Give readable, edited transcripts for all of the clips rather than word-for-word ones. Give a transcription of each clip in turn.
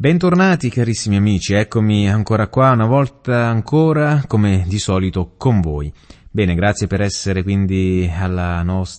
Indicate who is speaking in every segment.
Speaker 1: Bentornati carissimi amici, eccomi ancora qua, una volta ancora, come di solito, con voi. Bene, grazie per essere quindi al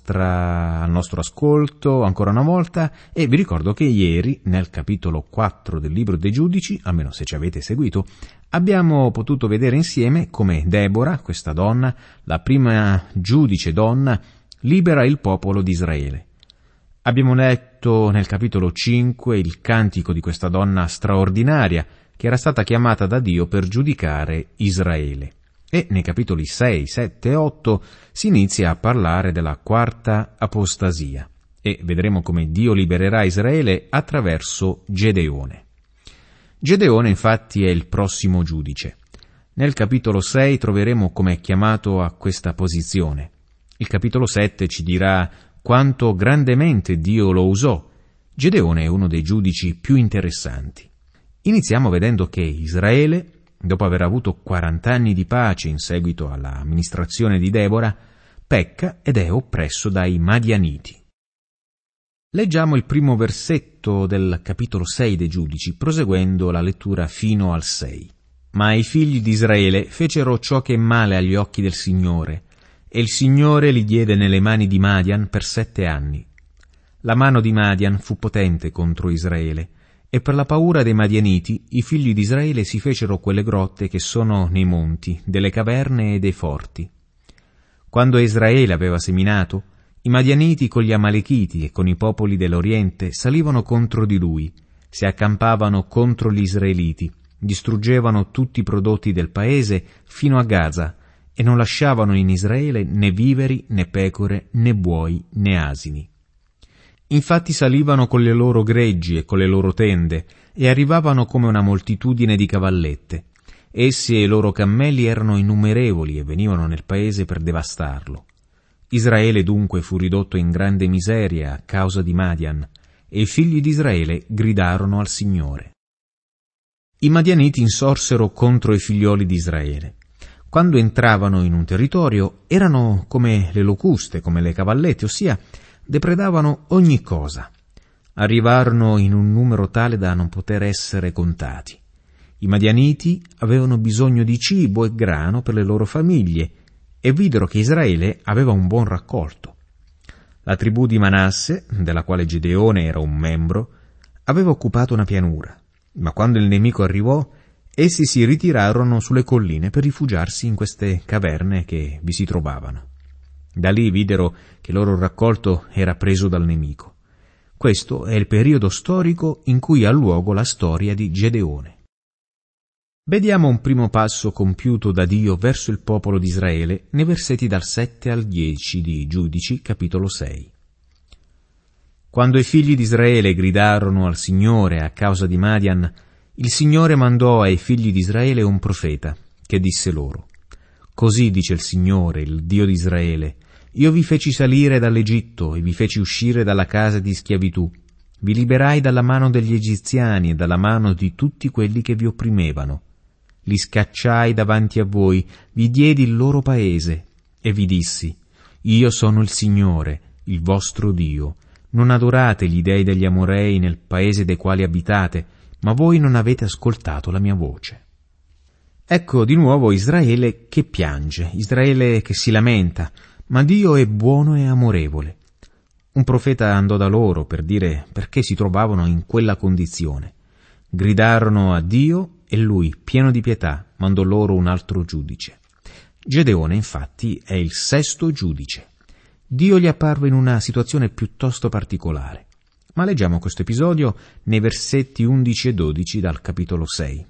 Speaker 1: nostro ascolto ancora una volta e vi ricordo che ieri, nel capitolo 4 del libro dei Giudici, almeno se ci avete seguito, abbiamo potuto vedere insieme come Debora, questa donna, la prima giudice donna, libera il popolo di Israele. Abbiamo letto nel capitolo 5 il cantico di questa donna straordinaria che era stata chiamata da Dio per giudicare Israele. E nei capitoli 6, 7 e 8 si inizia a parlare della quarta apostasia e vedremo come Dio libererà Israele attraverso Gedeone. Gedeone infatti è il prossimo giudice. Nel capitolo 6 troveremo come è chiamato a questa posizione. Il capitolo 7 ci dirà quanto grandemente Dio lo usò. Gedeone è uno dei giudici più interessanti. Iniziamo vedendo che Israele, dopo aver avuto 40 anni di pace in seguito all'amministrazione di Debora, pecca ed è oppresso dai Madianiti. Leggiamo il primo versetto del capitolo 6 dei Giudici, proseguendo la lettura fino al 6. Ma i figli di Israele fecero ciò che è male agli occhi del Signore, e il Signore li diede nelle mani di Madian per 7 anni. La mano di Madian fu potente contro Israele, e per la paura dei Madianiti i figli di Israele si fecero quelle grotte che sono nei monti, delle caverne e dei forti. Quando Israele aveva seminato, i Madianiti con gli Amalechiti e con i popoli dell'Oriente salivano contro di lui, si accampavano contro gli Israeliti, distruggevano tutti i prodotti del paese fino a Gaza, e non lasciavano in Israele né viveri, né pecore, né buoi, né asini. Infatti salivano con le loro greggi e con le loro tende, e arrivavano come una moltitudine di cavallette. Essi e i loro cammelli erano innumerevoli e venivano nel paese per devastarlo. Israele dunque fu ridotto in grande miseria a causa di Madian, e i figli di Israele gridarono al Signore. I Madianiti insorsero contro i figlioli di Israele. Quando entravano in un territorio erano come le locuste, come le cavallette, ossia depredavano ogni cosa. Arrivarono in un numero tale da non poter essere contati. I Madianiti avevano bisogno di cibo e grano per le loro famiglie e videro che Israele aveva un buon raccolto. La tribù di Manasse, della quale Gedeone era un membro, aveva occupato una pianura, ma quando il nemico arrivò, essi si ritirarono sulle colline per rifugiarsi in queste caverne che vi si trovavano. Da lì videro che il loro raccolto era preso dal nemico. Questo è il periodo storico in cui ha luogo la storia di Gedeone. Vediamo un primo passo compiuto da Dio verso il popolo di Israele nei versetti dal 7 al 10 di Giudici, capitolo 6. Quando i figli di Israele gridarono al Signore a causa di Madian, il Signore mandò ai figli di Israele un profeta, che disse loro: «Così dice il Signore, il Dio di Israele, io vi feci salire dall'Egitto e vi feci uscire dalla casa di schiavitù. Vi liberai dalla mano degli egiziani e dalla mano di tutti quelli che vi opprimevano. Li scacciai davanti a voi, vi diedi il loro paese e vi dissi: io sono il Signore, il vostro Dio. Non adorate gli dei degli Amorei nel paese dei quali abitate, ma voi non avete ascoltato la mia voce». Ecco di nuovo Israele che piange, Israele che si lamenta, ma Dio è buono e amorevole. Un profeta andò da loro per dire perché si trovavano in quella condizione. Gridarono a Dio e lui, pieno di pietà, mandò loro un altro giudice. Gedeone, infatti, è il 6° giudice. Dio gli apparve in una situazione piuttosto particolare. Ma leggiamo questo episodio nei versetti 11 e 12 dal capitolo 6.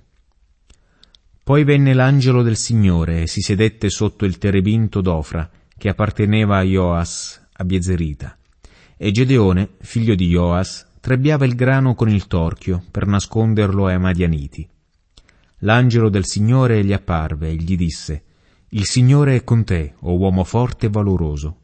Speaker 1: Poi venne l'angelo del Signore e si sedette sotto il terebinto d'Ofra, che apparteneva a Joas, a Biezerita. E Gedeone, figlio di Joas, trebbiava il grano con il torchio per nasconderlo ai Madianiti. L'angelo del Signore gli apparve e gli disse: «Il Signore è con te, o uomo forte e valoroso».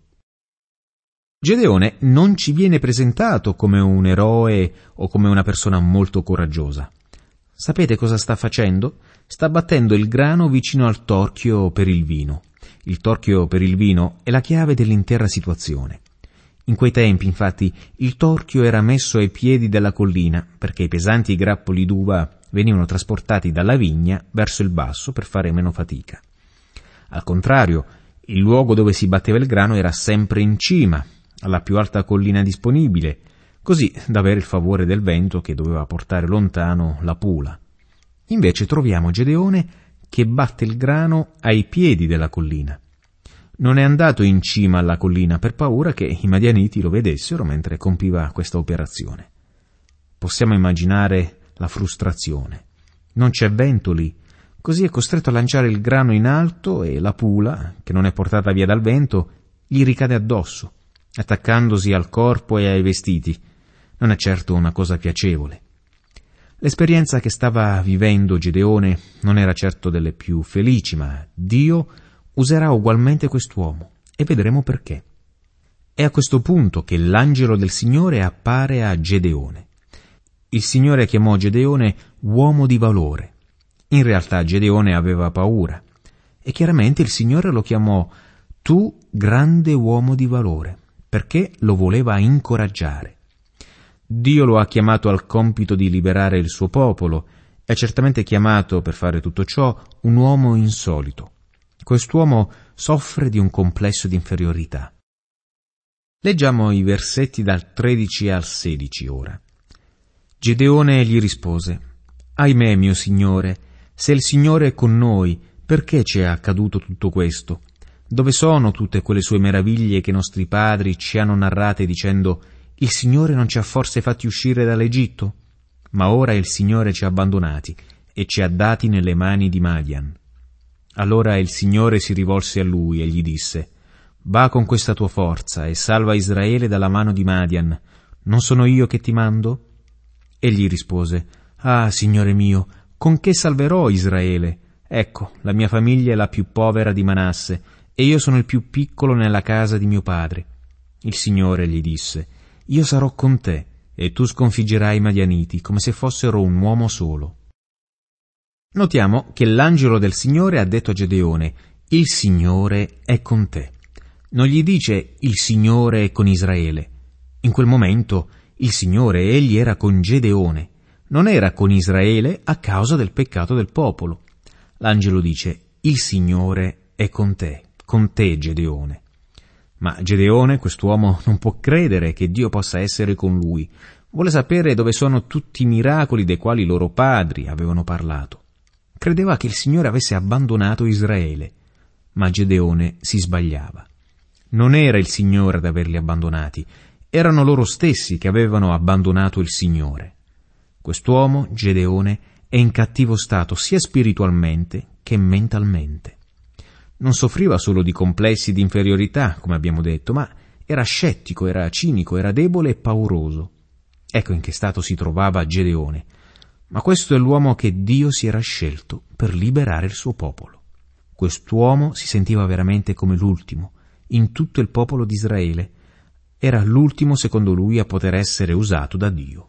Speaker 1: Gedeone non ci viene presentato come un eroe o come una persona molto coraggiosa. Sapete cosa sta facendo? Sta battendo il grano vicino al torchio per il vino. Il torchio per il vino è la chiave dell'intera situazione. In quei tempi, infatti, il torchio era messo ai piedi della collina, perché i pesanti grappoli d'uva venivano trasportati dalla vigna verso il basso per fare meno fatica. Al contrario, il luogo dove si batteva il grano era sempre in cima, alla più alta collina disponibile, così da avere il favore del vento che doveva portare lontano la pula. Invece troviamo Gedeone che batte il grano ai piedi della collina. Non è andato in cima alla collina per paura che i madianiti lo vedessero mentre compiva questa operazione. Possiamo immaginare la frustrazione. Non c'è vento lì, così è costretto a lanciare il grano in alto e la pula, che non è portata via dal vento, gli ricade addosso, attaccandosi al corpo e ai vestiti. Non è certo una cosa piacevole. L'esperienza che stava vivendo Gedeone non era certo delle più felici, ma Dio userà ugualmente quest'uomo, e vedremo perché. È a questo punto che l'angelo del Signore appare a Gedeone. Il Signore chiamò Gedeone uomo di valore. In realtà Gedeone aveva paura, e chiaramente il Signore lo chiamò tu grande uomo di valore, perché lo voleva incoraggiare. Dio lo ha chiamato al compito di liberare il suo popolo, e ha certamente chiamato per fare tutto ciò un uomo insolito. Quest'uomo soffre di un complesso di inferiorità. Leggiamo i versetti dal 13 al 16 ora. Gedeone gli rispose: Ahimè, mio Signore, se il Signore è con noi, perché ci è accaduto tutto questo? Dove sono tutte quelle sue meraviglie che i nostri padri ci hanno narrate dicendo: il Signore non ci ha forse fatti uscire dall'Egitto? Ma ora il Signore ci ha abbandonati e ci ha dati nelle mani di Madian. Allora il Signore si rivolse a lui e gli disse: Va con questa tua forza e salva Israele dalla mano di Madian. Non sono io che ti mando? Egli rispose: Ah, Signore mio, con che salverò Israele? Ecco, la mia famiglia è la più povera di Manasse e io sono il più piccolo nella casa di mio padre. Il Signore gli disse: Io sarò con te e tu sconfiggerai i Madianiti come se fossero un uomo solo. Notiamo che l'angelo del Signore ha detto a Gedeone: il Signore è con te. Non gli dice: il Signore è con Israele. In quel momento il Signore, egli era con Gedeone, non era con Israele a causa del peccato del popolo. L'angelo dice: il Signore è con te Gedeone. Ma Gedeone, quest'uomo, non può credere che Dio possa essere con lui. Vuole sapere dove sono tutti i miracoli dei quali i loro padri avevano parlato. Credeva che il Signore avesse abbandonato Israele, ma Gedeone si sbagliava. Non era il Signore ad averli abbandonati, erano loro stessi che avevano abbandonato il Signore. Quest'uomo, Gedeone, è in cattivo stato sia spiritualmente che mentalmente. Non soffriva solo di complessi di inferiorità, come abbiamo detto, ma era scettico, era cinico, era debole e pauroso. Ecco in che stato si trovava Gedeone. Ma questo è l'uomo che Dio si era scelto per liberare il suo popolo. Quest'uomo si sentiva veramente come l'ultimo in tutto il popolo di Israele. Era l'ultimo, secondo lui, a poter essere usato da Dio.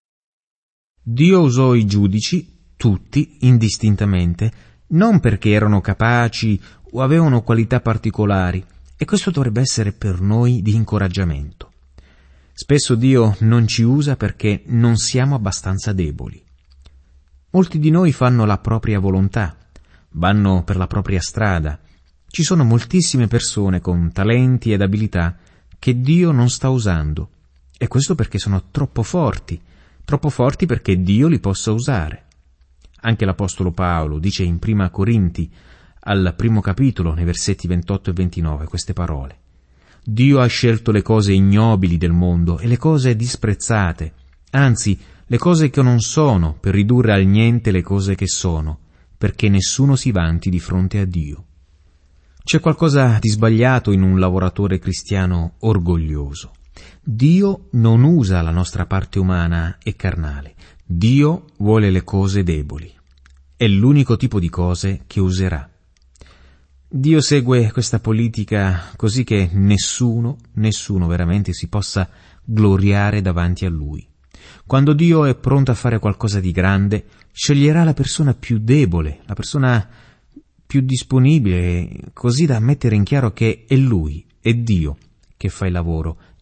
Speaker 1: Dio usò i giudici, tutti, indistintamente, non perché erano capaci o avevano qualità particolari, e questo dovrebbe essere per noi di incoraggiamento. Spesso Dio non ci usa perché non siamo abbastanza deboli. Molti di noi fanno la propria volontà, vanno per la propria strada. Ci sono moltissime persone con talenti ed abilità che Dio non sta usando, e questo perché sono troppo forti perché Dio li possa usare. Anche l'Apostolo Paolo dice in Prima Corinti, al 1° capitolo, nei versetti 28 e 29, queste parole: Dio ha scelto le cose ignobili del mondo e le cose disprezzate, anzi, le cose che non sono, per ridurre al niente le cose che sono, perché nessuno si vanti di fronte a Dio. C'è qualcosa di sbagliato in un lavoratore cristiano orgoglioso. Dio non usa la nostra parte umana e carnale. Dio vuole le cose deboli. È l'unico tipo di cose che userà. Dio segue questa politica così che nessuno veramente si possa gloriare davanti a Lui. Quando Dio è pronto a fare qualcosa di grande, sceglierà la persona più debole, la persona più disponibile, così da mettere in chiaro che è Lui, è Dio, che fa il lavoro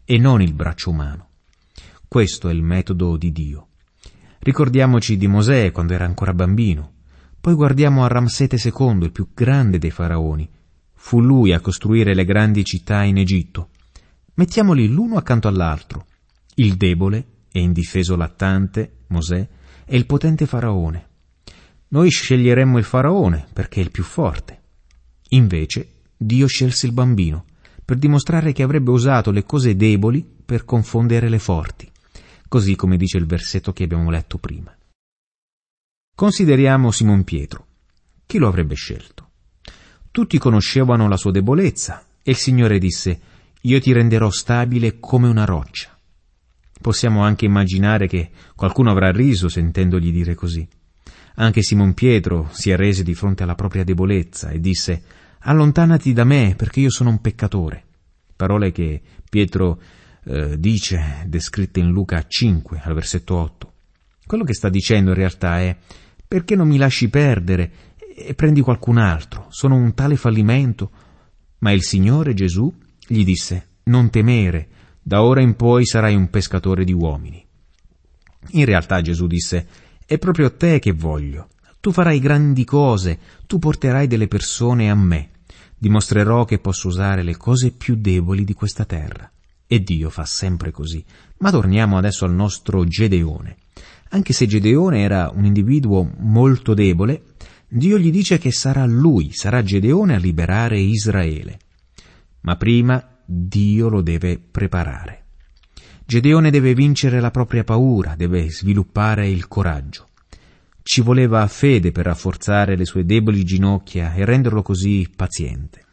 Speaker 1: e non il braccio umano. Questo è il metodo di Dio. Ricordiamoci di Mosè quando era ancora bambino. Poi guardiamo a Ramsete II, il più grande dei faraoni. Fu lui a costruire le grandi città in Egitto. Mettiamoli l'uno accanto all'altro. Il debole e indifeso lattante, Mosè, e il potente faraone. Noi sceglieremmo il faraone perché è il più forte. Invece Dio scelse il bambino per dimostrare che avrebbe usato le cose deboli per confondere le forti, così come dice il versetto che abbiamo letto prima. Consideriamo Simon Pietro. Chi lo avrebbe scelto? Tutti conoscevano la sua debolezza e il Signore disse: «Io ti renderò stabile come una roccia». Possiamo anche immaginare che qualcuno avrà riso sentendogli dire così. Anche Simon Pietro si arrese di fronte alla propria debolezza e disse: «Allontanati da me, perché io sono un peccatore». Parole che Pietro dice, descritte in Luca 5, al versetto 8. Quello che sta dicendo in realtà è: «Perché non mi lasci perdere e prendi qualcun altro? Sono un tale fallimento». Ma il Signore Gesù gli disse: «Non temere, da ora in poi sarai un pescatore di uomini». In realtà Gesù disse: «È proprio te che voglio. Tu farai grandi cose, tu porterai delle persone a me. Dimostrerò che posso usare le cose più deboli di questa terra». E Dio fa sempre così. Ma torniamo adesso al nostro Gedeone. Anche se Gedeone era un individuo molto debole, Dio gli dice che sarà lui, sarà Gedeone a liberare Israele. Ma prima Dio lo deve preparare. Gedeone deve vincere la propria paura, deve sviluppare il coraggio. Ci voleva fede per rafforzare le sue deboli ginocchia e renderlo così paziente.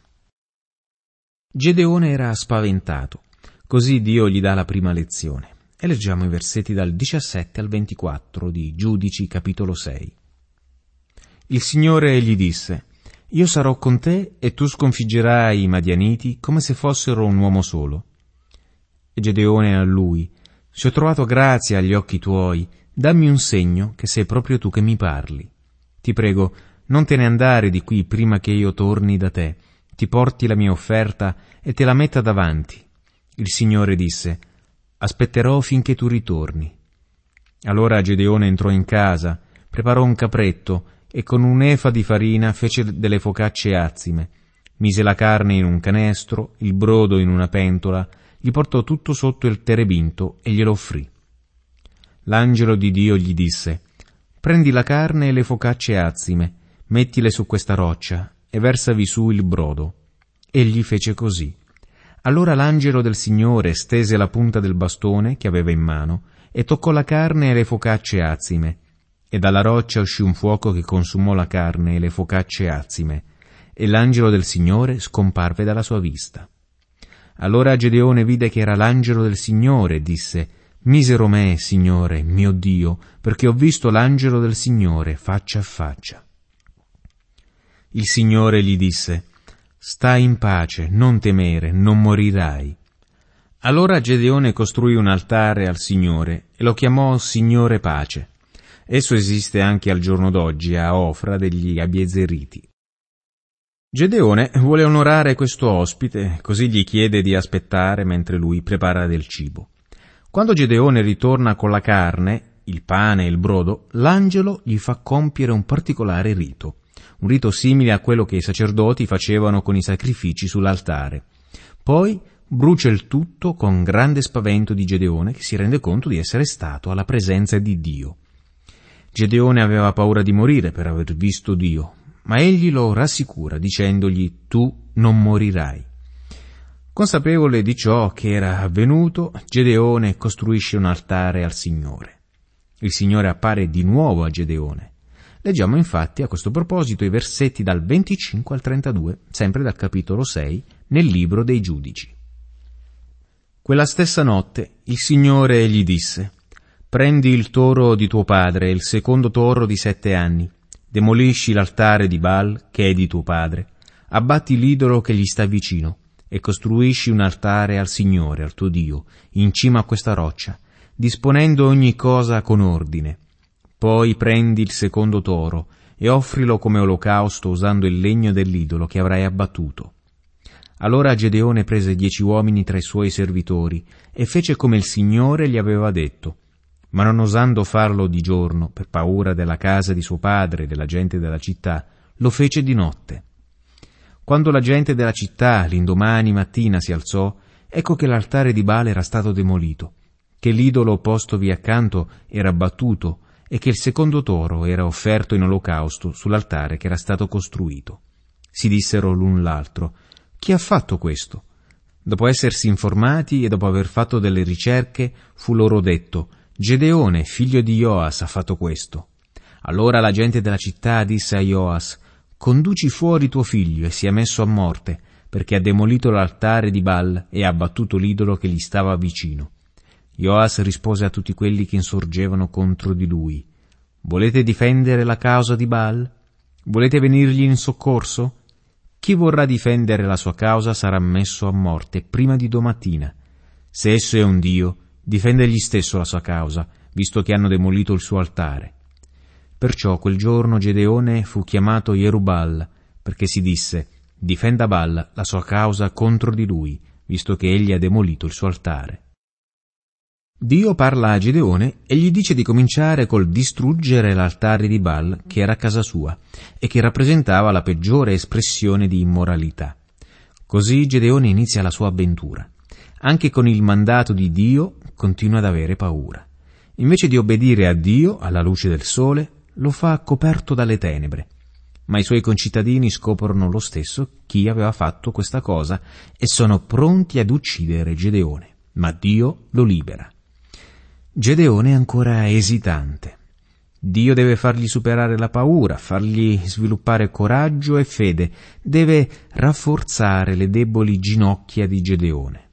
Speaker 1: Gedeone era spaventato, così Dio gli dà la prima lezione. E leggiamo i versetti dal 17 al 24 di Giudici capitolo 6. Il Signore gli disse: «Io sarò con te e tu sconfiggerai i Madianiti come se fossero un uomo solo». E Gedeone a lui: «Se ho trovato grazia agli occhi tuoi, dammi un segno che sei proprio tu che mi parli. Ti prego, non te ne andare di qui prima che io torni da te, ti porti la mia offerta e te la metta davanti». Il Signore disse: «Aspetterò finché tu ritorni». Allora Gedeone entrò in casa, preparò un capretto e con un'efa di farina fece delle focacce azime. Mise la carne in un canestro, il brodo in una pentola, gli portò tutto sotto il terebinto e glielo offrì. L'angelo di Dio gli disse: «Prendi la carne e le focacce azime, mettile su questa roccia e versavi su il brodo». Egli fece così. Allora l'angelo del Signore stese la punta del bastone che aveva in mano e toccò la carne e le focacce azime, e dalla roccia uscì un fuoco che consumò la carne e le focacce azime, e l'angelo del Signore scomparve dalla sua vista. Allora Gedeone vide che era l'angelo del Signore e disse: «Misero me, Signore, mio Dio, perché ho visto l'angelo del Signore faccia a faccia». Il Signore gli disse: «Stai in pace, non temere, non morirai». Allora Gedeone costruì un altare al Signore e lo chiamò Signore Pace. Esso esiste anche al giorno d'oggi a Ofra degli Abiezeriti. Gedeone vuole onorare questo ospite, così gli chiede di aspettare mentre lui prepara del cibo. Quando Gedeone ritorna con la carne, il pane e il brodo, l'angelo gli fa compiere un particolare rito. Un rito simile a quello che i sacerdoti facevano con i sacrifici sull'altare. Poi brucia il tutto con grande spavento di Gedeone, che si rende conto di essere stato alla presenza di Dio. Gedeone aveva paura di morire per aver visto Dio, ma egli lo rassicura dicendogli: «Tu non morirai». Consapevole di ciò che era avvenuto, Gedeone costruisce un altare al Signore. Il Signore appare di nuovo a Gedeone. Leggiamo infatti a questo proposito i versetti dal 25 al 32, sempre dal capitolo 6, nel libro dei Giudici. Quella stessa notte il Signore gli disse: «Prendi il toro di tuo padre, il secondo toro di 7 anni, demolisci l'altare di Baal, che è di tuo padre, abbatti l'idolo che gli sta vicino, e costruisci un altare al Signore, al tuo Dio, in cima a questa roccia, disponendo ogni cosa con ordine. Poi prendi il secondo toro e offrilo come olocausto usando il legno dell'idolo che avrai abbattuto. Allora Gedeone prese 10 uomini tra i suoi servitori e fece come il Signore gli aveva detto, ma non osando farlo di giorno per paura della casa di suo padre e della gente della città, lo fece di notte. Quando la gente della città l'indomani mattina si alzò, ecco che l'altare di Baal era stato demolito, che l'idolo postovi accanto era abbattuto e che il secondo toro era offerto in olocausto sull'altare che era stato costruito. Si dissero l'un l'altro: «Chi ha fatto questo?» Dopo essersi informati e dopo aver fatto delle ricerche, fu loro detto: «Gedeone, figlio di Joas, ha fatto questo». Allora la gente della città disse a Joas: «Conduci fuori tuo figlio e sia messo a morte, perché ha demolito l'altare di Baal e ha abbattuto l'idolo che gli stava vicino». Joas rispose a tutti quelli che insorgevano contro di lui: «Volete difendere la causa di Baal? Volete venirgli in soccorso? Chi vorrà difendere la sua causa sarà messo a morte prima di domattina. Se esso è un dio, difende egli stesso la sua causa, visto che hanno demolito il suo altare». Perciò quel giorno Gedeone fu chiamato Jerubal, perché si disse: «Difenda Baal la sua causa contro di lui, visto che egli ha demolito il suo altare». Dio parla a Gedeone e gli dice di cominciare col distruggere l'altare di Baal che era a casa sua e che rappresentava la peggiore espressione di immoralità. Così Gedeone inizia la sua avventura. Anche con il mandato di Dio continua ad avere paura. Invece di obbedire a Dio alla luce del sole, lo fa coperto dalle tenebre. Ma i suoi concittadini scoprono lo stesso chi aveva fatto questa cosa e sono pronti ad uccidere Gedeone, ma Dio lo libera. Gedeone è ancora esitante. Dio deve fargli superare la paura, fargli sviluppare coraggio e fede, deve rafforzare le deboli ginocchia di Gedeone.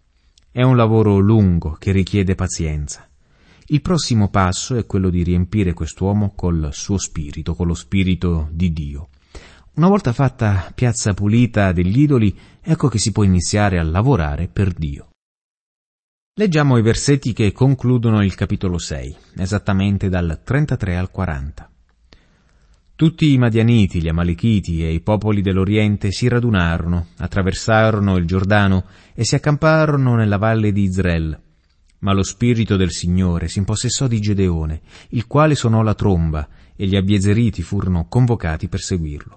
Speaker 1: È un lavoro lungo che richiede pazienza. Il prossimo passo è quello di riempire quest'uomo col suo spirito, con lo spirito di Dio. Una volta fatta piazza pulita degli idoli, ecco che si può iniziare a lavorare per Dio. Leggiamo i versetti che concludono il capitolo 6, esattamente dal 33 al 40. Tutti i Madianiti, gli Amalechiti e i popoli dell'Oriente si radunarono, attraversarono il Giordano e si accamparono nella valle di Izrael. Ma lo spirito del Signore si impossessò di Gedeone, il quale suonò la tromba, e gli abiezeriti furono convocati per seguirlo.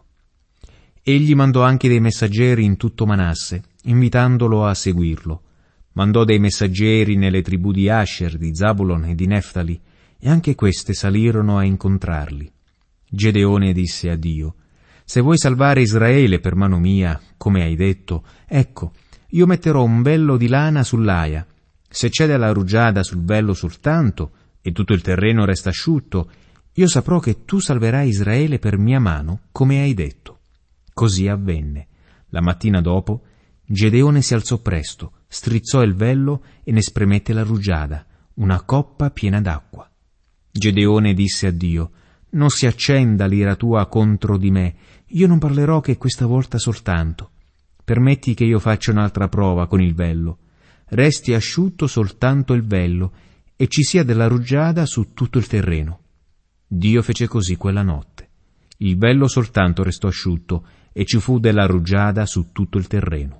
Speaker 1: Egli mandò anche dei messaggeri in tutto Manasse, invitandolo a seguirlo. Mandò dei messaggeri nelle tribù di Asher, di Zabulon e di Neftali, e anche queste salirono a incontrarli. Gedeone disse a Dio: «Se vuoi salvare Israele per mano mia, come hai detto, ecco, io metterò un vello di lana sull'aia. Se c'è della rugiada sul vello soltanto, e tutto il terreno resta asciutto, io saprò che tu salverai Israele per mia mano, come hai detto». Così avvenne. La mattina dopo, Gedeone si alzò presto, strizzò il vello e ne spremette la rugiada, una coppa piena d'acqua. Gedeone disse a Dio: «Non si accenda l'ira tua contro di me, io non parlerò che questa volta soltanto. Permetti che io faccia un'altra prova con il vello. Resti asciutto soltanto il vello, e ci sia della rugiada su tutto il terreno». Dio fece così quella notte. Il vello soltanto restò asciutto, e ci fu della rugiada su tutto il terreno.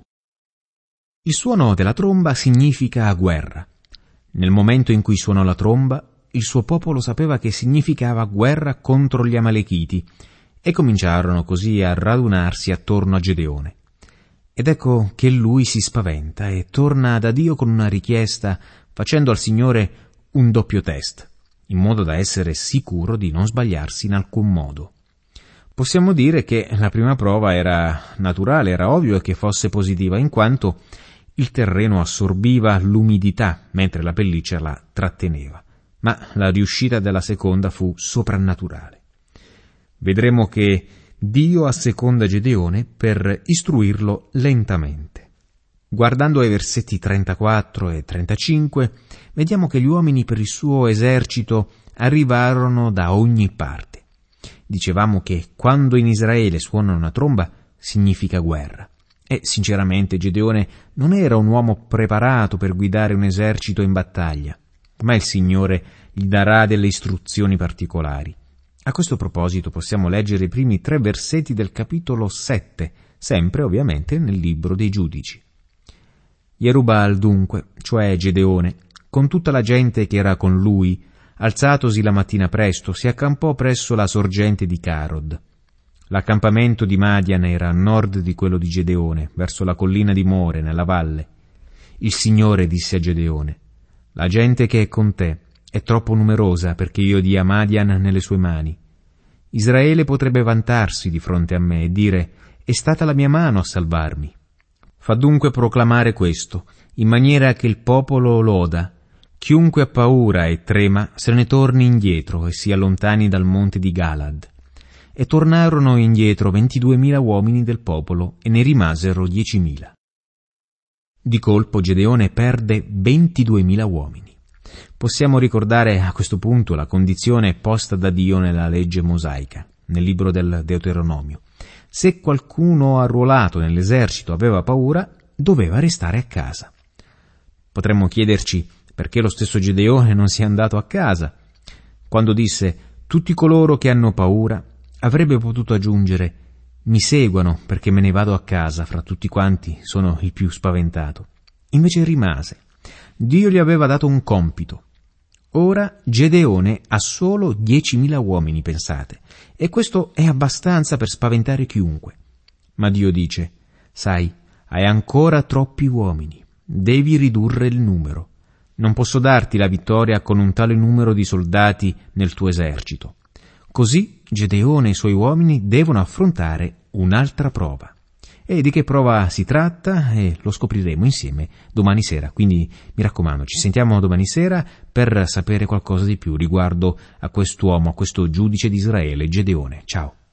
Speaker 1: Il suono della tromba significa guerra. Nel momento in cui suonò la tromba, il suo popolo sapeva che significava guerra contro gli Amalechiti, e cominciarono così a radunarsi attorno a Gedeone. Ed ecco che lui si spaventa e torna da Dio con una richiesta, facendo al Signore un doppio test, in modo da essere sicuro di non sbagliarsi in alcun modo. Possiamo dire che la prima prova era naturale, era ovvio che fosse positiva, in quanto il terreno assorbiva l'umidità, mentre la pelliccia la tratteneva. Ma la riuscita della seconda fu soprannaturale. Vedremo che Dio asseconda Gedeone per istruirlo lentamente. Guardando ai versetti 34 e 35, vediamo che gli uomini per il suo esercito arrivarono da ogni parte. Dicevamo che quando in Israele suona una tromba significa guerra. E sinceramente Gedeone non era un uomo preparato per guidare un esercito in battaglia, ma il Signore gli darà delle istruzioni particolari. A questo proposito possiamo leggere i primi 3 versetti del capitolo 7, sempre ovviamente nel libro dei Giudici. Jerubbaal dunque, cioè Gedeone, con tutta la gente che era con lui, alzatosi la mattina presto, si accampò presso la sorgente di Carod. L'accampamento di Madian era a nord di quello di Gedeone, verso la collina di More, nella valle. Il Signore disse a Gedeone: «La gente che è con te è troppo numerosa perché io dia Madian nelle sue mani. Israele potrebbe vantarsi di fronte a me e dire: è stata la mia mano a salvarmi. Fa dunque proclamare questo, in maniera che il popolo loda. Chiunque ha paura e trema se ne torni indietro e si allontani dal monte di Galad». E tornarono indietro 22.000 uomini del popolo e ne rimasero 10.000. Di colpo Gedeone perde 22.000 uomini. Possiamo ricordare a questo punto la condizione posta da Dio nella legge mosaica, nel libro del Deuteronomio. Se qualcuno arruolato nell'esercito aveva paura, doveva restare a casa. Potremmo chiederci perché lo stesso Gedeone non sia andato a casa. Quando disse «tutti coloro che hanno paura», avrebbe potuto aggiungere «mi seguano perché me ne vado a casa, fra tutti quanti sono il più spaventato». Invece rimase. Dio gli aveva dato un compito. Ora Gedeone ha solo 10.000 uomini, pensate, e questo è abbastanza per spaventare chiunque. Ma Dio dice: «Sai, hai ancora troppi uomini, devi ridurre il numero. Non posso darti la vittoria con un tale numero di soldati nel tuo esercito». Così Gedeone e i suoi uomini devono affrontare un'altra prova. E di che prova si tratta? Lo scopriremo insieme domani sera. Quindi mi raccomando, ci sentiamo domani sera per sapere qualcosa di più riguardo a quest'uomo, a questo giudice di Israele, Gedeone. Ciao.